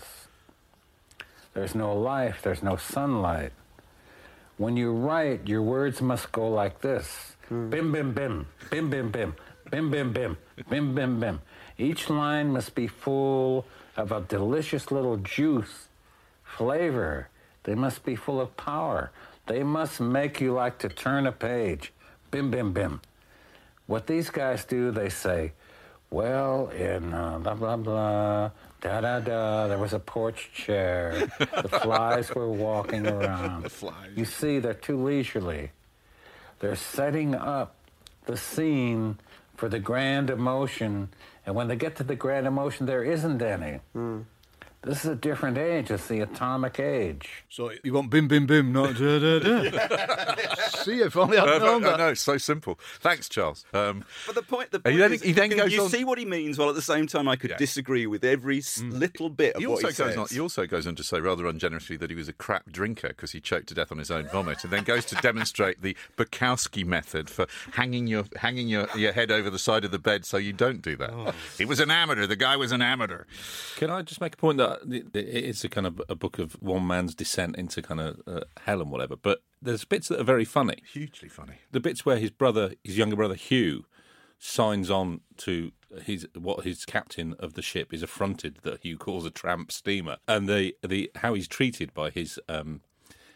There's no life, there's no sunlight. When you write, your words must go like this. Bim, bim, bim, bim, bim, bim. Bim, bim, bim, bim, bim, bim. Each line must be full of a delicious little juice, flavor. They must be full of power. They must make you like to turn a page. Bim, bim, bim. What these guys do, they say, well, in blah, blah, blah, da-da-da, there was a porch chair. The flies were walking around. The flies. You see, they're too leisurely. They're setting up the scene for the grand emotion, and when they get to the grand emotion, there isn't any. This is a different age. It's the atomic age. So you want bim, bim, bim, not da-da-da. See, if only I'd known that. No, it's so simple. Thanks, Charles. But the point he then goes you on. See what he means, while at the same time I could disagree with every little bit of what he says. He also goes on to say, rather ungenerously, that he was a crap drinker because he choked to death on his own vomit, and then goes to demonstrate the Bukowski method for hanging your head over the side of the bed so you don't do that. He was an amateur. The guy was an amateur. Can I just make a point that it's a kind of a book of one man's descent into kind of hell and whatever, but there's bits that are very funny. Hugely funny. The bits where his younger brother Hugh, signs on to his captain of the ship is affronted that Hugh calls a tramp steamer, and the how he's treated by his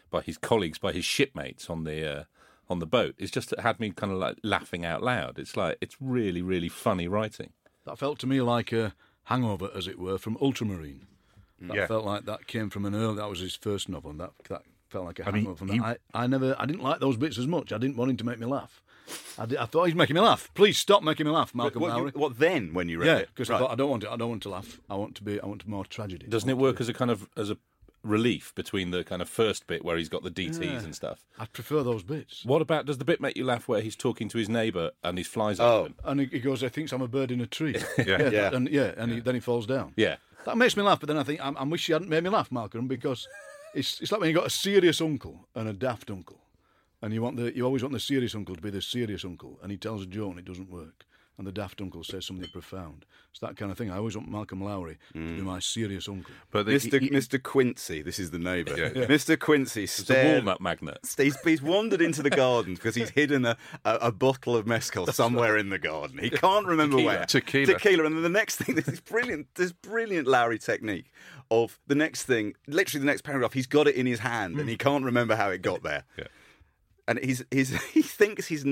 by his colleagues, by his shipmates on the boat. It's just it had me kind of like laughing out loud. It's like it's really, really funny writing. That felt to me like a hangover, as it were, from Ultramarine. That felt like that came from that was his first novel, and that felt like a hangover from that. I didn't like those bits as much. I didn't want him to make me laugh. I thought he's making me laugh. Please stop making me laugh, Malcolm Lowry. What then? When you read it? Because I thought I don't want to laugh. I want more tragedy. Doesn't it work as a relief between the kind of first bit where he's got the DTs and stuff? I prefer those bits. What about, does the bit make you laugh where he's talking to his neighbour and his flies open? And he goes, "He thinks I'm a bird in a tree." Yeah. Then he falls down. Yeah. That makes me laugh, but then I think I wish you hadn't made me laugh, Malcolm, because it's like when you got a serious uncle and a daft uncle. And you always want the serious uncle to be the serious uncle, and he tells a joke and it doesn't work. And the daft uncle says something profound. It's that kind of thing. I always want Malcolm Lowry to be my serious uncle. But Mr. Quincy, this is the neighbour. Mr. Quincy It's a walnut magnet. He's wandered into the garden because he's hidden a bottle of mezcal somewhere in the garden. He can't remember where. Tequila. And then the next thing, this brilliant Lowry technique of the next thing, literally the next paragraph, he's got it in his hand and he can't remember how it got there. Yeah. And he thinks his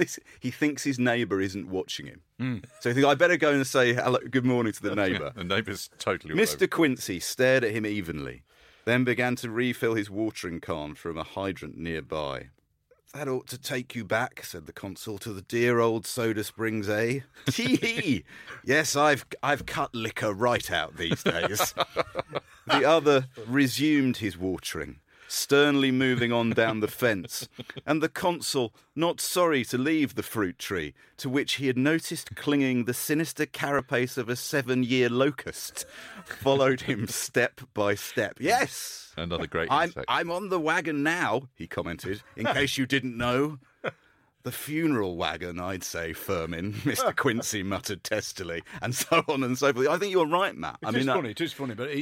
neighbour isn't watching him. So he thinks, I better go and say hello, good morning to the neighbour. The neighbour's totally all Mr. over. Quincy stared at him evenly, then began to refill his watering can from a hydrant nearby. "That ought to take you back," said the consul, "to the dear old Soda Springs, eh?" Tee-hee! Yes, I've cut liquor right out these days. The other resumed his watering, sternly moving on down the fence, and the consul, not sorry to leave the fruit tree, to which he had noticed clinging the sinister carapace of a 7-year locust, followed him step by step. "Yes, Another great insect. I'm on the wagon now," he commented, "in case you didn't know." "The funeral wagon, I'd say, Firmin," Mr. Quincy muttered testily, and so on and so forth. I think you're right, Matt. It is funny, but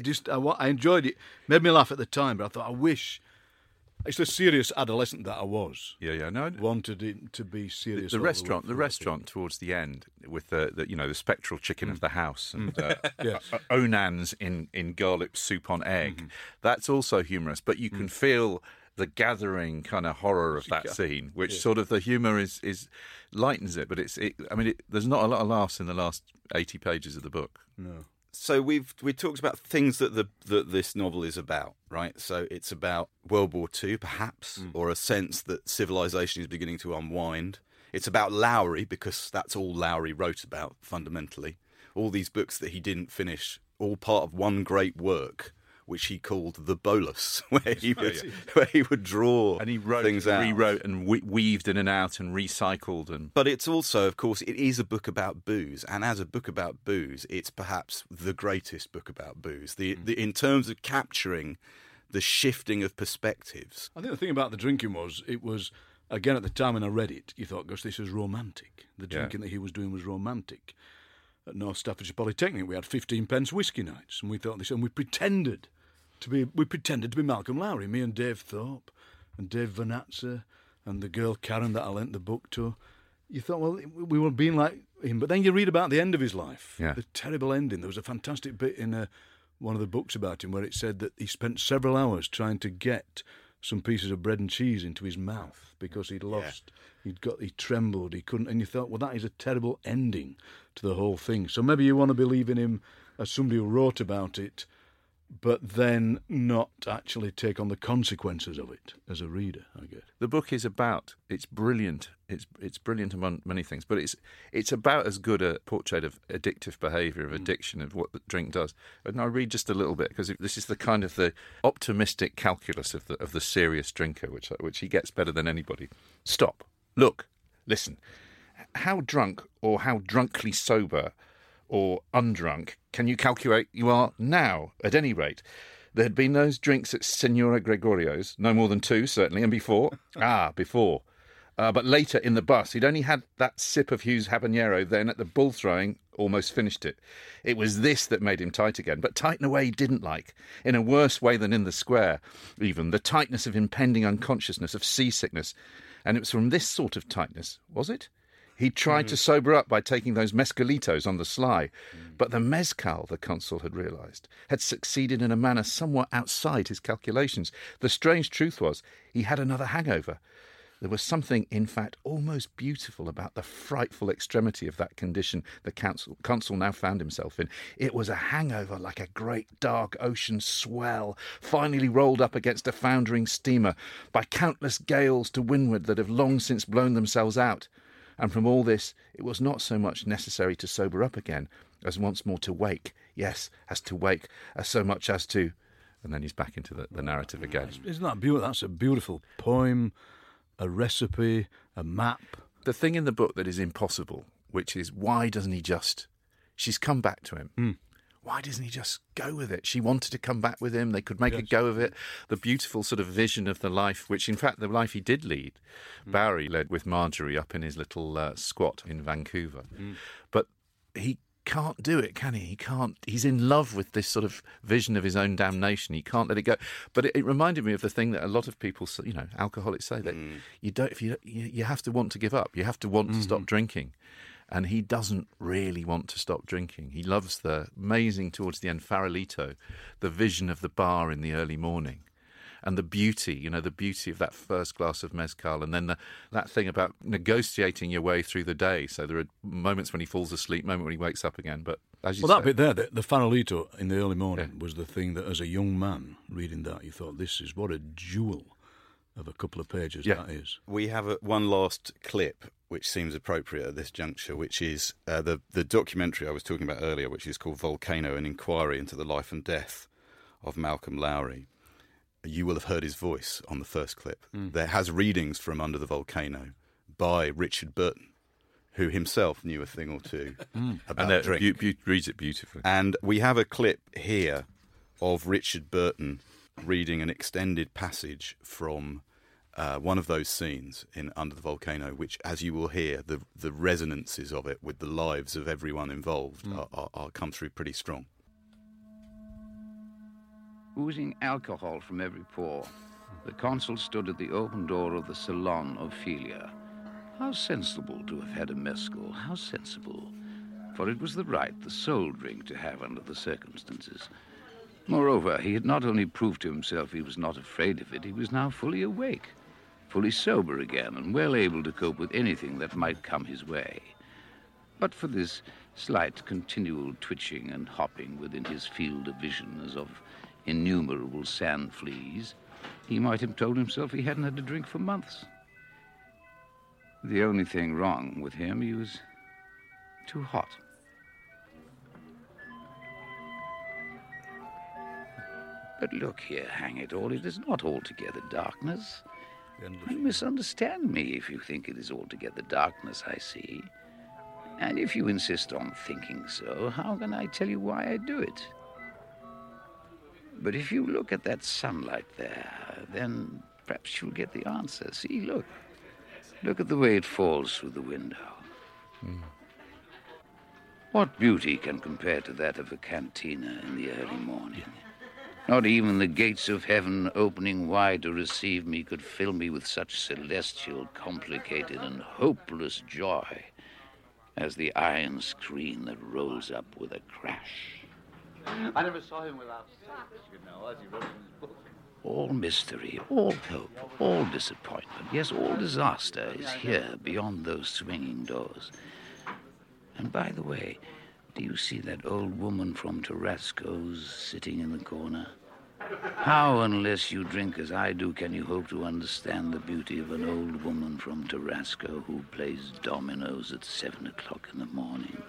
I enjoyed it. Made me laugh at the time, but I thought, I wish... It's the serious adolescent that I was. No, wanted it to be serious. The restaurant towards the end with the spectral chicken of the house and Onans in garlic soup on egg. That's also humorous, but you can feel the gathering kind of horror of that scene, which sort of the humour is lightens it, but there's not a lot of laughs in the last 80 pages of the book. No. So we talked about things that this novel is about, right? So it's about World War II, perhaps, or a sense that civilization is beginning to unwind. It's about Lowry, because that's all Lowry wrote about, fundamentally. All these books that he didn't finish, all part of one great work, which he called The Bolus, where he would draw and he wrote things and out. rewrote and weaved in and out and recycled. But it's also, of course, it is a book about booze, and as a book about booze, it's perhaps the greatest book about booze. In terms of capturing the shifting of perspectives. I think the thing about the drinking it was, again, at the time when I read it, you thought, gosh, this is romantic. The drinking that he was doing was romantic. At North Staffordshire Polytechnic, we had 15p whiskey nights, and we thought this, and we pretended to be Malcolm Lowry, me and Dave Thorpe and Dave Vanatza and the girl Karen that I lent the book to. You thought, well, we were being like him. But then you read about the end of his life, the terrible ending. There was a fantastic bit in one of the books about him where it said that he spent several hours trying to get some pieces of bread and cheese into his mouth because he'd lost. He trembled, he couldn't. And you thought, well, that is a terrible ending to the whole thing. So maybe you want to believe in him as somebody who wrote about it, but then not actually take on the consequences of it as a reader, I guess. The book is it's brilliant. It's brilliant among many things, but it's about as good a portrait of addictive behaviour, of addiction, of what the drink does. And I read just a little bit, because this is the kind of the optimistic calculus of the serious drinker, which he gets better than anybody. Stop. Look. Listen. How drunk or how drunkly sober or undrunk can you calculate you are now, at any rate? There had been those drinks at Senora Gregorio's, no more than 2, certainly, and before. Before. But later, in the bus, he'd only had that sip of Hughes Habanero, then at the bull throwing, almost finished it. It was this that made him tight again, but tight in a way he didn't like, in a worse way than in the square, even, the tightness of impending unconsciousness, of seasickness. And it was from this sort of tightness, was it? He tried to sober up by taking those mezcalitos on the sly, but the mezcal, the consul had realised, had succeeded in a manner somewhat outside his calculations. The strange truth was, he had another hangover. There was something, in fact, almost beautiful about the frightful extremity of that condition the consul now found himself in. It was a hangover like a great dark ocean swell, finally rolled up against a foundering steamer by countless gales to windward that have long since blown themselves out. And from all this, it was not so much necessary to sober up again as once more to wake. Yes, as to wake, as so much as to... And then he's back into the narrative again. Isn't that beautiful? That's a beautiful poem, a recipe, a map. The thing in the book that is impossible, which is why doesn't he just... She's come back to him. Why doesn't he just go with it? She wanted to come back with him. They could make a go of it. The beautiful sort of vision of the life, which in fact the life he did lead, Barry led with Marjorie up in his little squat in Vancouver. But he can't do it, can he? He can't. He's in love with this sort of vision of his own damnation. He can't let it go. But it reminded me of the thing that a lot of people, alcoholics say, that you have to want to give up. You have to want to stop drinking. And he doesn't really want to stop drinking. He loves the amazing, towards the end, Farolito, the vision of the bar in the early morning. And the beauty, the beauty of that first glass of mezcal, and then that thing about negotiating your way through the day. So there are moments when he falls asleep, moments when he wakes up again. But as you say, that bit there, the Farolito in the early morning, was the thing that, as a young man reading that, you thought, this is what a jewel of a couple of pages that is. We have one last clip which seems appropriate at this juncture, which is the documentary I was talking about earlier, which is called Volcano, an inquiry into the life and death of Malcolm Lowry. You will have heard his voice on the first clip. There has readings from Under the Volcano by Richard Burton, who himself knew a thing or two about drink. Reads it beautifully. And we have a clip here of Richard Burton reading an extended passage from one of those scenes in Under the Volcano, which, as you will hear, the resonances of it with the lives of everyone involved are come through pretty strong. Oozing alcohol from every pore, the consul stood at the open door of the salon of Ophelia. How sensible to have had a mezcal, how sensible. For it was the sole drink to have under the circumstances. Moreover, he had not only proved to himself he was not afraid of it, he was now fully awake, fully sober again, and well able to cope with anything that might come his way. But for this slight continual twitching and hopping within his field of vision as of innumerable sand fleas, he might have told himself he hadn't had a drink for months. The only thing wrong with him, he was too hot. But look here, hang it all, it is not altogether darkness. You misunderstand me if you think it is altogether darkness I see. And if you insist on thinking so, how can I tell you why I do it? But if you look at that sunlight there, then perhaps you'll get the answer. See, look. Look at the way it falls through the window. What beauty can compare to that of a cantina in the early morning? Not even the gates of heaven opening wide to receive me could fill me with such celestial, complicated, and hopeless joy as the iron screen that rolls up with a crash. I never saw him without sex, as he wrote in his book. All mystery, all hope, all disappointment, yes, all disaster is here beyond those swinging doors. And by the way, do you see that old woman from Tarasco's sitting in the corner? How, unless you drink as I do, can you hope to understand the beauty of an old woman from Tarasco who plays dominoes at 7 o'clock in the morning?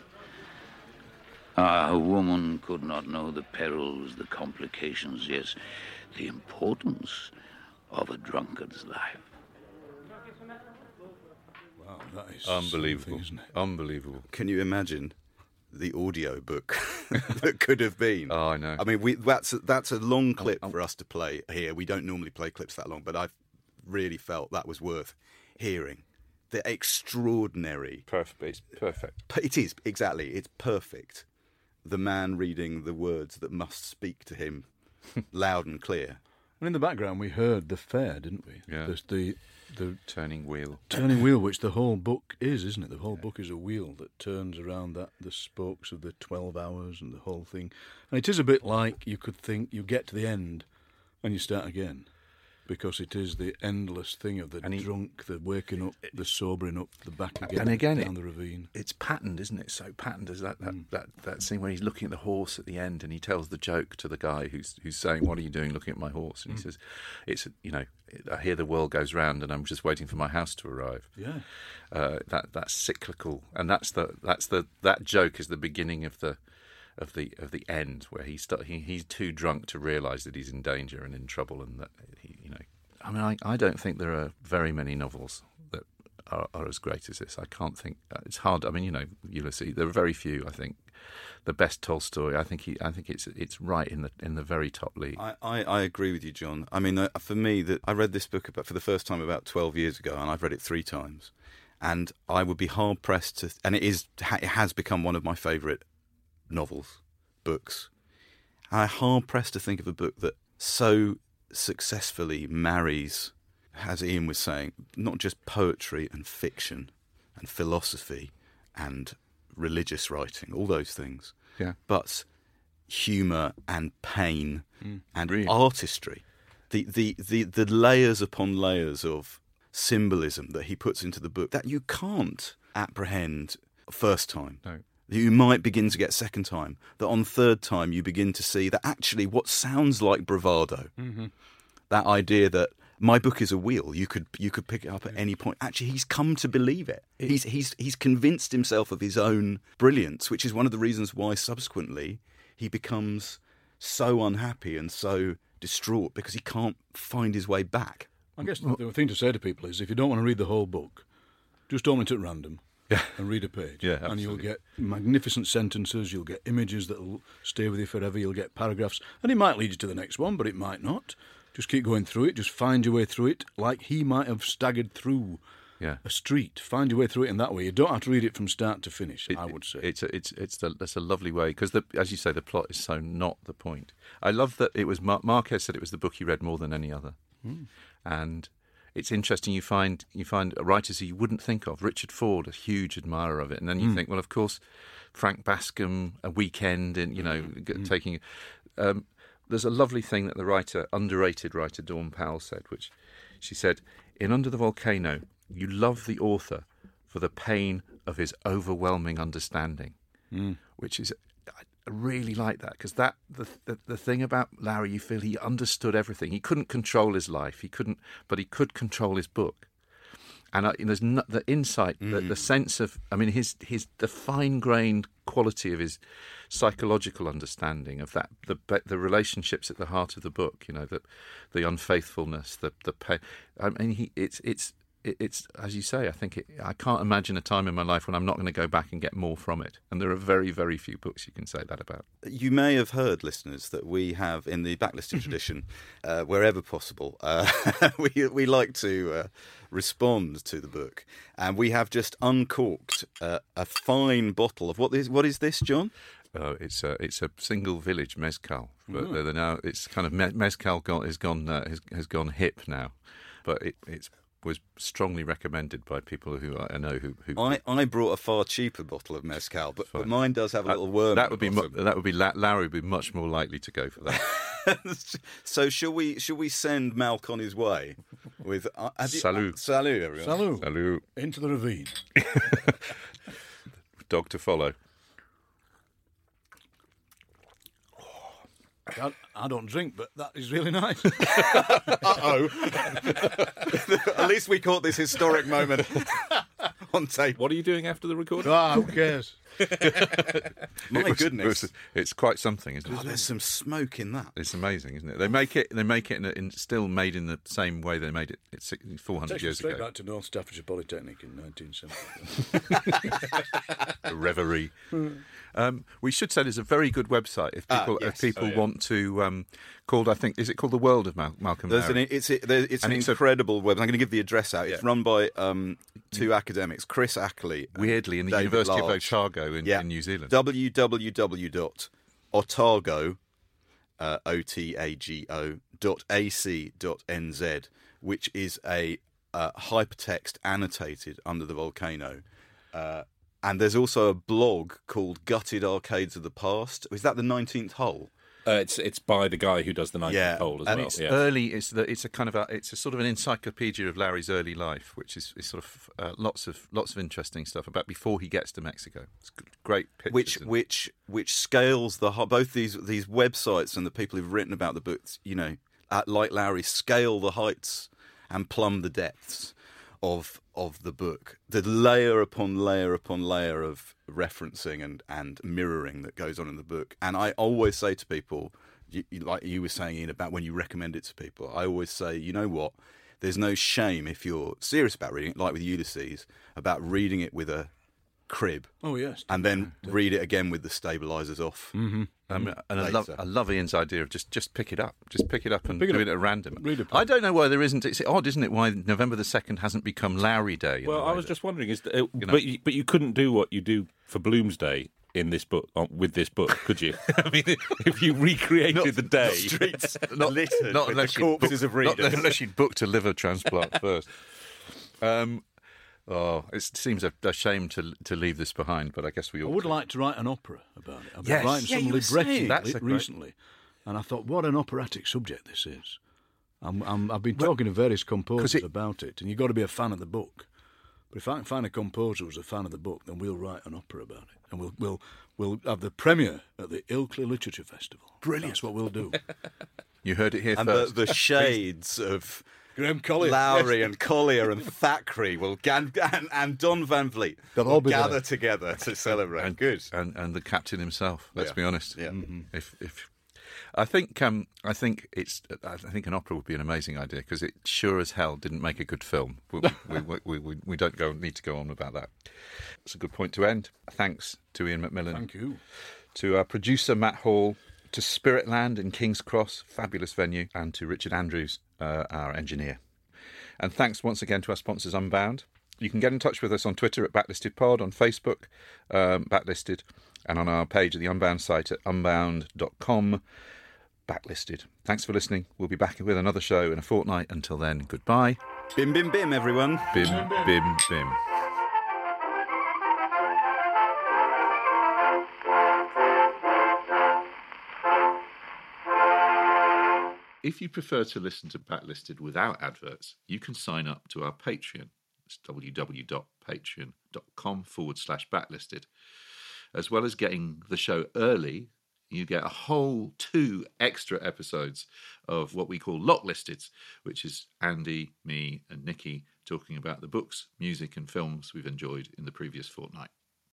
A woman could not know the perils, the complications, yes, the importance of a drunkard's life. Wow, that is unbelievable, isn't it? Unbelievable. Can you imagine the audio book that could have been? Oh, I know. I mean, that's a long clip for us to play here. We don't normally play clips that long, but I really felt that was worth hearing. The extraordinary... Perfect. It's perfect. It is, exactly. It's perfect. The man reading the words that must speak to him loud and clear. And in the background, we heard the fair, didn't we? Yeah. There's the the Turning wheel. turning wheel, which the whole book is, isn't it? The whole book is a wheel that turns around the spokes of the 12 hours and the whole thing. And it is a bit like you could think you get to the end and you start again. Because it is the endless thing of the drunk, the waking up, the sobering up, the back again, and again down the ravine. It's patterned, isn't it? So patterned as that scene where he's looking at the horse at the end, and he tells the joke to the guy who's saying, "What are you doing looking at my horse?" And he says, "It's I hear the world goes round, and I'm just waiting for my house to arrive." Yeah, that's cyclical, and that joke is the beginning of the end, where he's too drunk to realise that he's in danger and in trouble, and that I mean, I don't think there are very many novels that are as great as this. I can't think. It's hard. I mean, Ulysses. There are very few. I think the best Tolstoy. I think it's right in the very top league. I agree with you, John. I mean, for me, I read this book for the first time about 12 years ago, and I've read it 3 times, and I would be hard pressed to. And it has become one of my favourite books. I'm hard pressed to think of a book that so successfully marries, as Ian was saying, not just poetry and fiction and philosophy and religious writing, all those things, but humour and pain and artistry. The layers upon layers of symbolism that he puts into the book that you can't apprehend first time. No. You might begin to get second time, that on third time you begin to see that actually what sounds like bravado, that idea that my book is a wheel, you could pick it up at any point. Actually, he's come to believe it. He's convinced himself of his own brilliance, which is one of the reasons why subsequently he becomes so unhappy and so distraught, because he can't find his way back. I guess the thing to say to people is, if you don't want to read the whole book, just open it at random. And read a page. Yeah, absolutely. And you'll get magnificent sentences, you'll get images that will stay with you forever, you'll get paragraphs, and it might lead you to the next one, but it might not. Just keep going through it, just find your way through it, like he might have staggered through a street. Find your way through it in that way. You don't have to read it from start to finish, I would say. That's a lovely way, because, as you say, the plot is so not the point. I love that it was Marquez said it was the book he read more than any other. And it's interesting, you find writers who you wouldn't think of. Richard Ford, a huge admirer of it, and then you think, well, of course, Frank Bascombe, A Weekend, and taking. There's a lovely thing that the underrated writer Dawn Powell said, which she said, in Under the Volcano, you love the author for the pain of his overwhelming understanding, which is. I really like that, because the thing about Larry, you feel he understood everything. He couldn't control his life, but he could control his book. And there's the insight, the sense of, I mean, the fine-grained quality of his psychological understanding of that, the relationships at the heart of the book. The unfaithfulness, the pain. I mean, it's as you say. I think I can't imagine a time in my life when I'm not going to go back and get more from it. And there are very, very few books you can say that about. You may have heard, listeners, that we have in the Backlisted tradition, wherever possible, we like to respond to the book, and we have just uncorked a fine bottle of what is this, John? It's a single village mezcal, but they're now it's kind of mezcal has gone hip now, but it's was strongly recommended by people who I know who. I brought a far cheaper bottle of mezcal, but mine does have a little worm. That would be Larry would be much more likely to go for that. So shall we send Malc on his way with salut, everyone, salut into the ravine. Dog to follow. I don't drink, but that is really nice. Uh-oh. At least we caught this historic moment on tape. What are you doing after the recording? Who cares? My goodness. It's quite something, isn't it? Oh, there's some smoke in that. It's amazing, isn't it? They make it still made in the same way they made it 400 years ago. Straight back to North Staffordshire Polytechnic in 1970. Reverie. We should say there's a very good website if people want to called, I think, is it called The World of Malcolm Lowry? It's an incredible web. I'm going to give the address out. It's run by two academics, Chris Ackley, weirdly, in the David University Large. of Otago in New Zealand. www.otago, otago.ac.nz, which is a hypertext annotated under the volcano. And there's also a blog called Gutted Arcades of the Past. Is that the 19th hole? It's by the guy who does the 19th hole as and well. It's early. It's a sort of an encyclopedia of Larry's early life, which is sort of lots of interesting stuff about before he gets to Mexico. It's great pictures. Which scales both these websites and the people who've written about the books, like Larry, scale the heights and plumb the depths of the book. The layer upon layer upon layer of referencing and mirroring that goes on in the book. And I always say to people, like you were saying, Ian, about when you recommend it to people, I always say, you know what? There's no shame if you're serious about reading it, like with Ulysses, about reading it with a crib. Oh, yes. And then read it again with the stabilisers off. Mm-hmm. And I love Ian's idea of just pick it up. Just pick it up and Pick it do up. it at random. Read it. I don't know why there isn't. It's odd, isn't it, why November the 2nd hasn't become Larry Day? Well, I was just wondering, but you couldn't do what you do for Bloomsday in this book, with this book, could you? I mean, if you recreated the day. Streets littered with the corpses of readers. Not unless you'd booked a liver transplant first. It seems a shame to leave this behind, but I guess we all. I would like to write an opera about it. I've been Yes. writing Yeah, some you were saying. libretti That's recently, and I thought, what an operatic subject this is. I've been talking to various composers about it, and you've got to be a fan of the book. But if I can find a composer who's a fan of the book, then we'll write an opera about it, and we'll have the premiere at the Ilkley Literature Festival. Brilliant! That's what we'll do. You heard it here And first. the shades of Graham Collier, Lowry and Collier and Thackeray and Don Van Vliet They'll will all be gather there. together to celebrate. Good. and the captain himself. Let's be honest. Yeah. If I think an opera would be an amazing idea because it sure as hell didn't make a good film. We don't need to go on about that. It's a good point to end. Thanks to Ian McMillan. Thank you. To our producer Matt Hall. To Spiritland in King's Cross, fabulous venue, and to Richard Andrews, our engineer. And thanks once again to our sponsors, Unbound. You can get in touch with us on Twitter at BacklistedPod, on Facebook, Backlisted, and on our page at the Unbound site at unbound.com, Backlisted. Thanks for listening. We'll be back with another show in a fortnight. Until then, goodbye. Bim, bim, bim, everyone. Bim, bim, bim. If you prefer to listen to Backlisted without adverts, you can sign up to our Patreon. It's www.patreon.com/backlisted. As well as getting the show early, you get a whole 2 extra episodes of what we call Locklisteds, which is Andy, me, and Nikki talking about the books, music, and films we've enjoyed in the previous fortnight.